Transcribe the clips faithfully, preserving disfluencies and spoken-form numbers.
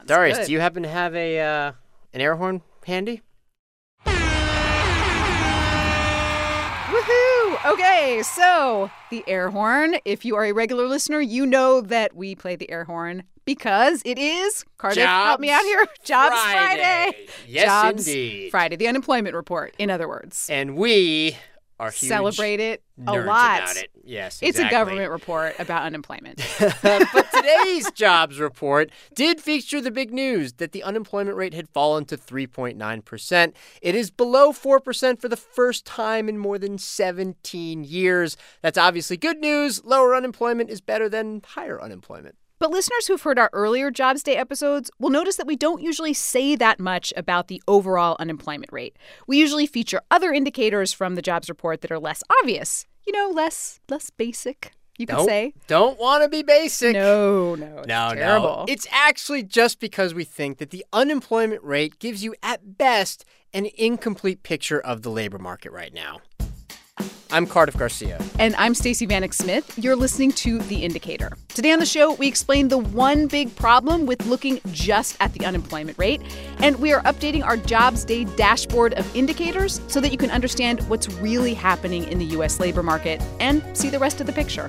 Darius, good. do you happen to have a uh, an air horn handy? Woohoo! Okay, so the air horn. If you are a regular listener, you know that we play the air horn because it is, Cardiff, Jobs help me out here, Jobs Friday. Friday. Yes, Jobs indeed. Friday, the unemployment report, in other words. And we are huge Celebrate it a nerds lot. about it. Yes, It's exactly. a government report about unemployment. But today's jobs report did feature the big news that the unemployment rate had fallen to three point nine percent. It is below four percent for the first time in more than seventeen years. That's obviously good news. Lower unemployment is better than higher unemployment. But listeners who've heard our earlier Jobs Day episodes will notice that we don't usually say that much about the overall unemployment rate. We usually feature other indicators from the jobs report that are less obvious. You know, less less basic, you could Don't, say. Don't want to be basic. No, no, it's No, terrible. no. It's actually just because we think that the unemployment rate gives you, at best, an incomplete picture of the labor market right now. I'm Cardiff Garcia. And I'm Stacey Vanek Smith. You're listening to The Indicator. Today on the show, we explain the one big problem with looking just at the unemployment rate. And we are updating our Jobs Day dashboard of indicators so that you can understand what's really happening in the U S labor market and see the rest of the picture.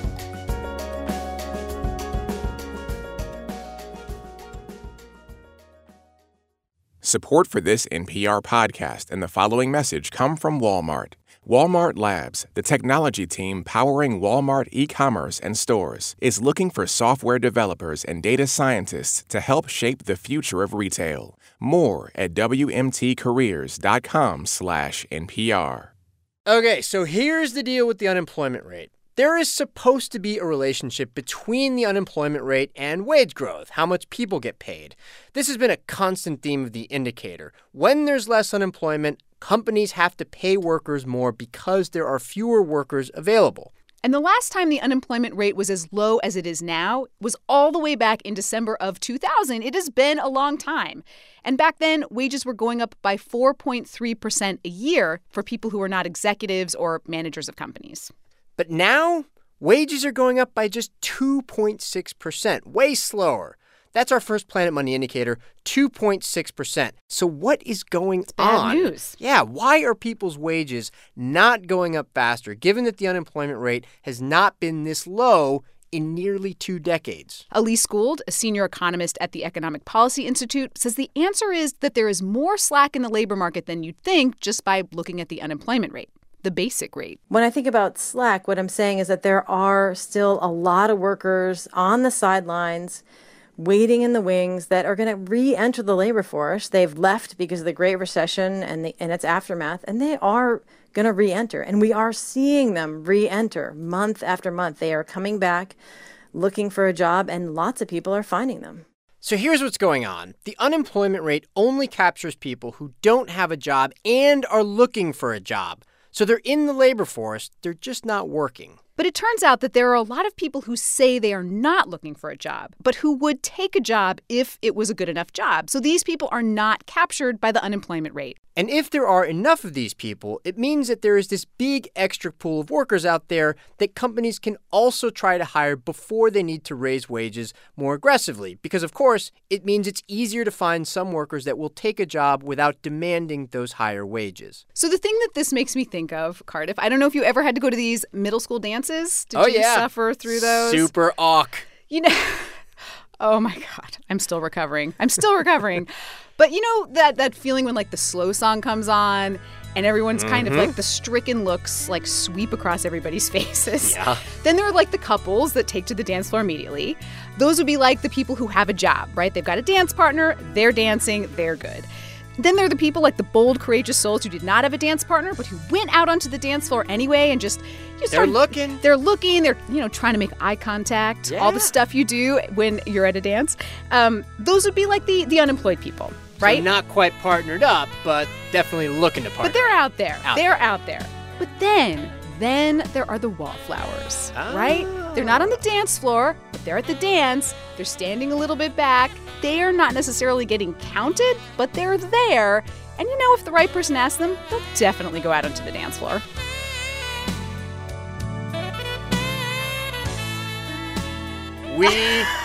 Support for this N P R podcast and the following message come from Walmart. Walmart Labs, the technology team powering Walmart e-commerce and stores, is looking for software developers and data scientists to help shape the future of retail. More at w m t careers dot com slash N P R. Okay, so here's the deal with the unemployment rate. There is supposed to be a relationship between the unemployment rate and wage growth, how much people get paid. This has been a constant theme of the indicator. When there's less unemployment, companies have to pay workers more because there are fewer workers available. And the last time the unemployment rate was as low as it is now was all the way back in December of two thousand. It has been a long time. And back then, wages were going up by four point three percent a year for people who are not executives or managers of companies. But now, wages are going up by just two point six percent, way slower. That's our first Planet Money indicator, two point six percent. So what is going It's bad on? news. Yeah, why are people's wages not going up faster, given that the unemployment rate has not been this low in nearly two decades? Elise Gould, a senior economist at the Economic Policy Institute, says the answer is that there is more slack in the labor market than you'd think just by looking at the unemployment rate. The basic rate. When I think about slack, what I'm saying is that there are still a lot of workers on the sidelines waiting in the wings that are going to re-enter the labor force. They've left because of the Great Recession and, the, and its aftermath, and they are going to re-enter. And we are seeing them re-enter month after month. They are coming back looking for a job, and lots of people are finding them. So here's what's going on. The unemployment rate only captures people who don't have a job and are looking for a job. So they're in the labor force, they're just not working. But it turns out that there are a lot of people who say they are not looking for a job, but who would take a job if it was a good enough job. So these people are not captured by the unemployment rate. And if there are enough of these people, it means that there is this big extra pool of workers out there that companies can also try to hire before they need to raise wages more aggressively. Because, of course, it means it's easier to find some workers that will take a job without demanding those higher wages. So the thing that this makes me think of, Cardiff, I don't know if you ever had to go to these middle school dances. Did oh, you yeah. suffer through those? Super awk. You know, oh my God, I'm still recovering. I'm still recovering. But you know that that feeling when like the slow song comes on and everyone's kind mm-hmm. of like the stricken looks like sweep across everybody's faces. Yeah. Then there are like the couples that take to the dance floor immediately. Those would be like the people who have a job, right? They've got a dance partner, they're dancing, they're good. Then there are the people like the bold, courageous souls who did not have a dance partner, but who went out onto the dance floor anyway and just... You they're start, looking. They're looking. They're, you know, trying to make eye contact. Yeah. All the stuff you do when you're at a dance. Um, those would be like the, the unemployed people, right? So not quite partnered up, but definitely looking to partner. But they're out there. Out they're there. out there. But then, then there are the wallflowers, Oh. right? They're not on the dance floor, but they're at the dance. They're standing a little bit back. They are not necessarily getting counted, but they're there. And you know, if the right person asks them, they'll definitely go out onto the dance floor. We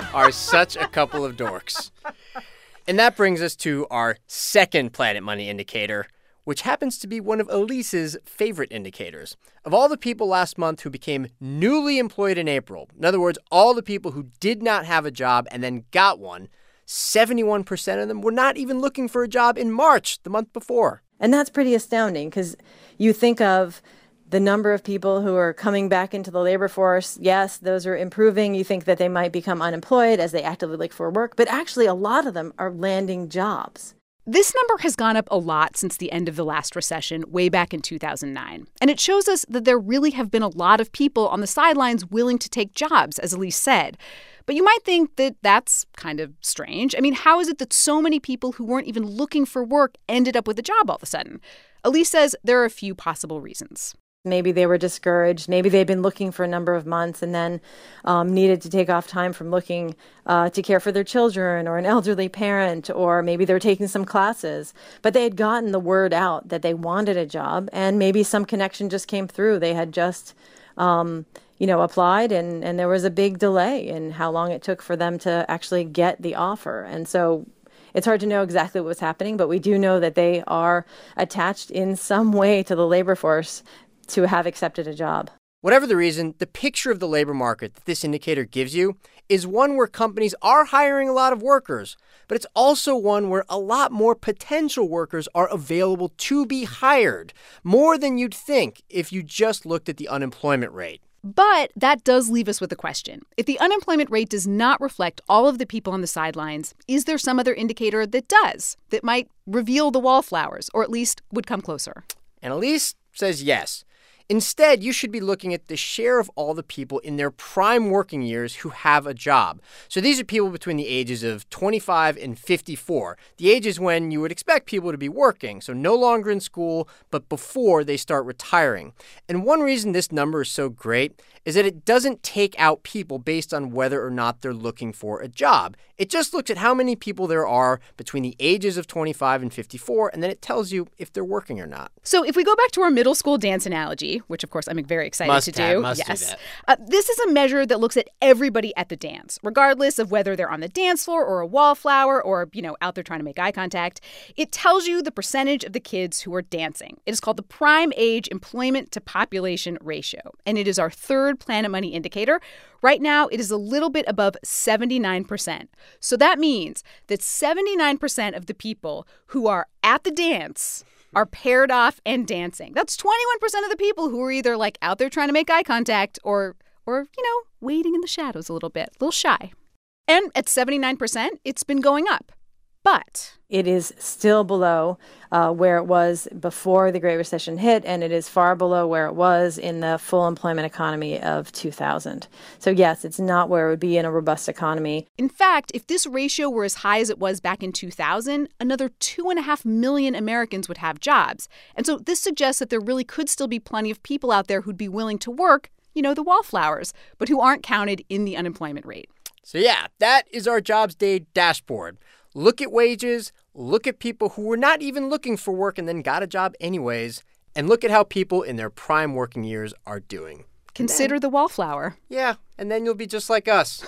are such a couple of dorks. And that brings us to our second Planet Money indicator, which happens to be one of Elise's favorite indicators. Of all the people last month who became newly employed in April, in other words, all the people who did not have a job and then got one, seventy-one percent of them were not even looking for a job in March, the month before. And that's pretty astounding because you think of the number of people who are coming back into the labor force. Yes, those are improving. You think that they might become unemployed as they actively look for work, but actually a lot of them are landing jobs. This number has gone up a lot since the end of the last recession, way back in two thousand nine. And it shows us that there really have been a lot of people on the sidelines willing to take jobs, as Elise said. But you might think that that's kind of strange. I mean, how is it that so many people who weren't even looking for work ended up with a job all of a sudden? Elise says there are a few possible reasons. Maybe they were discouraged. Maybe they'd been looking for a number of months and then um, needed to take off time from looking uh, to care for their children or an elderly parent, or maybe they were taking some classes. But they had gotten the word out that they wanted a job, and maybe some connection just came through. They had just, um, you know, applied, and, and there was a big delay in how long it took for them to actually get the offer. And so it's hard to know exactly what was happening, but we do know that they are attached in some way to the labor force to have accepted a job. Whatever the reason, the picture of the labor market that this indicator gives you is one where companies are hiring a lot of workers, but it's also one where a lot more potential workers are available to be hired, more than you'd think if you just looked at the unemployment rate. But that does leave us with a question. If the unemployment rate does not reflect all of the people on the sidelines, is there some other indicator that does, that might reveal the wallflowers, or at least would come closer? And Elise says yes. Instead, you should be looking at the share of all the people in their prime working years who have a job. So these are people between the ages of twenty-five and fifty-four, the ages when you would expect people to be working, so no longer in school, but before they start retiring. And one reason this number is so great is that it doesn't take out people based on whether or not they're looking for a job. It just looks at how many people there are between the ages of twenty-five and fifty-four, and then it tells you if they're working or not. So if we go back to our middle school dance analogy, which of course I'm very excited must to have, do. must yes. do that. Uh, this is a measure that looks at everybody at the dance, regardless of whether they're on the dance floor or a wallflower or, you know, out there trying to make eye contact. It tells you the percentage of the kids who are dancing. It is called the Prime Age Employment to Population Ratio, and it is our third Planet Money indicator. Right now, it is a little bit above seventy-nine percent. So that means that seventy-nine percent of the people who are at the dance are paired off and dancing. That's twenty-one percent of the people who are either like out there trying to make eye contact or, or you know, waiting in the shadows a little bit, a little shy. And at seventy-nine percent, it's been going up. But it is still below uh, where it was before the Great Recession hit, and it is far below where it was in the full employment economy of two thousand. So yes, it's not where it would be in a robust economy. In fact, if this ratio were as high as it was back in two thousand, another two and a half million Americans would have jobs. And so this suggests that there really could still be plenty of people out there who'd be willing to work, you know, the wallflowers, but who aren't counted in the unemployment rate. So yeah, that is our Jobs Day dashboard. Look at wages, look at people who were not even looking for work and then got a job anyways, and look at how people in their prime working years are doing. Consider then, the wallflower. Yeah, and then you'll be just like us.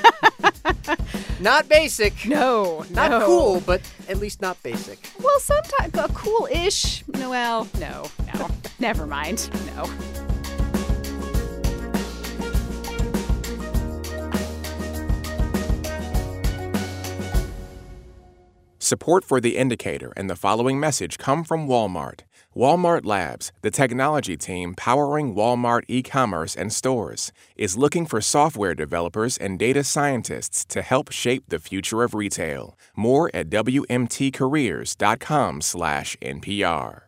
Not basic. No, Not no. cool, but at least not basic. Well, sometimes uh, cool-ish. No, well, no, no. Never mind. No. Support for The Indicator and the following message come from Walmart. Walmart Labs, the technology team powering Walmart e-commerce and stores, is looking for software developers and data scientists to help shape the future of retail. More at W M T careers dot com slash N P R.